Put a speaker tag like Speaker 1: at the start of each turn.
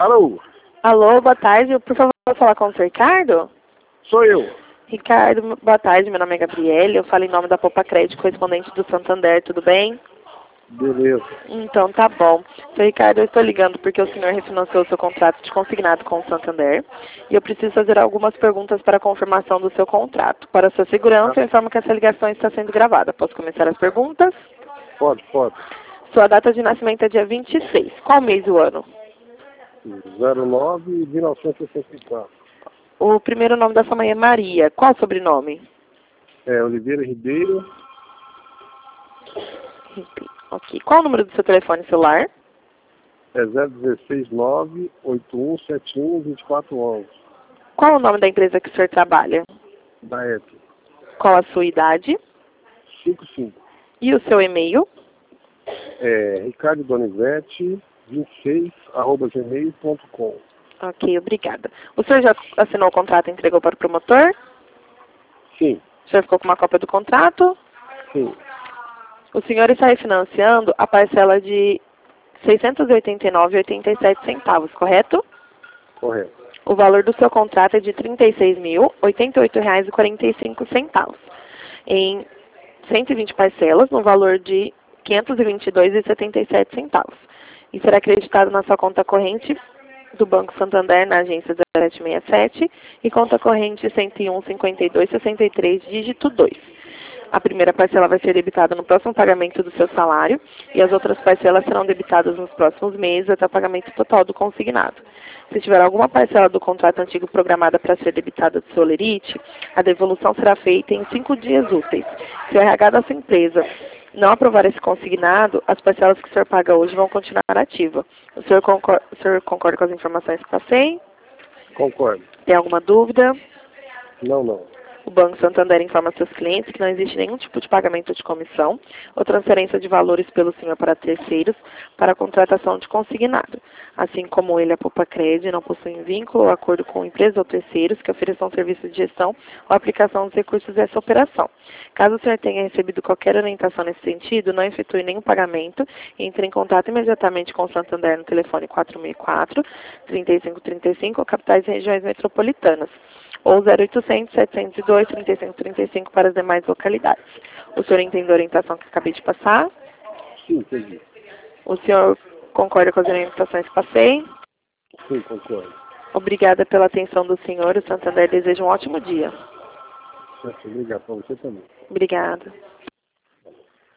Speaker 1: Alô?
Speaker 2: Alô, boa tarde. Por favor, posso falar com o Sr. Ricardo?
Speaker 1: Sou eu.
Speaker 2: Ricardo, boa tarde. Meu nome é Gabriele. Eu falo em nome da Poupa Crédito, correspondente do Santander. Tudo bem?
Speaker 1: Beleza.
Speaker 2: Então, tá bom. Sr. Ricardo, eu estou ligando porque o senhor refinanciou o seu contrato de consignado com o Santander e eu preciso fazer algumas perguntas para a confirmação do seu contrato. Para sua segurança, eu informo que essa ligação está sendo gravada. Posso começar as perguntas?
Speaker 1: Pode.
Speaker 2: Sua data de nascimento é dia 26. Qual mês do ano?
Speaker 1: 09 de 1964.
Speaker 2: O primeiro nome da sua mãe é Maria. Qual o sobrenome?
Speaker 1: Oliveira Ribeiro.
Speaker 2: Ok. Qual o número do seu telefone celular?
Speaker 1: 016 98171 2411.
Speaker 2: Qual o nome da empresa que o senhor trabalha?
Speaker 1: Da EP.
Speaker 2: Qual a sua idade?
Speaker 1: 55.
Speaker 2: E o seu e-mail?
Speaker 1: Ricardo Donizete 26@gmail.com.
Speaker 2: Ok, obrigada. O senhor já assinou o contrato e entregou para o promotor?
Speaker 1: Sim.
Speaker 2: O senhor ficou com uma cópia do contrato?
Speaker 1: Sim.
Speaker 2: O senhor está refinanciando a parcela de R$ 689,87, correto?
Speaker 1: Correto.
Speaker 2: O valor do seu contrato é de R$ 36.088,45, em 120 parcelas, no valor de R$ 522,77. E será acreditado na sua conta corrente do Banco Santander, na agência 0767, e conta corrente 101-52-63, dígito 2. A primeira parcela vai ser debitada no próximo pagamento do seu salário e as outras parcelas serão debitadas nos próximos meses até o pagamento total do consignado. Se tiver alguma parcela do contrato antigo programada para ser debitada do seu lerite, a devolução será feita em 5 dias úteis. Se o RH da sua empresa não aprovar esse consignado, as parcelas que o senhor paga hoje vão continuar ativas. O senhor concorda com as informações que passei?
Speaker 1: Concordo.
Speaker 2: Tem alguma dúvida?
Speaker 1: Não.
Speaker 2: O Banco Santander informa seus clientes que não existe nenhum tipo de pagamento de comissão ou transferência de valores pelo senhor para terceiros para a contratação de consignado. Assim como ele, a Poupa Crédito, não possuem vínculo ou acordo com empresas ou terceiros que ofereçam serviço de gestão ou aplicação dos recursos dessa operação. Caso o senhor tenha recebido qualquer orientação nesse sentido, não efetue nenhum pagamento e entre em contato imediatamente com o Santander no telefone 464-3535 ou capitais e regiões metropolitanas, ou 0800 702 3535 para as demais localidades. O senhor entendeu a orientação que acabei de passar?
Speaker 1: Sim, entendi.
Speaker 2: O senhor concorda com as orientações que passei?
Speaker 1: Sim, concordo.
Speaker 2: Obrigada pela atenção do senhor. O Santander deseja um ótimo dia.
Speaker 1: Certo, obrigado para você também.
Speaker 2: Obrigada.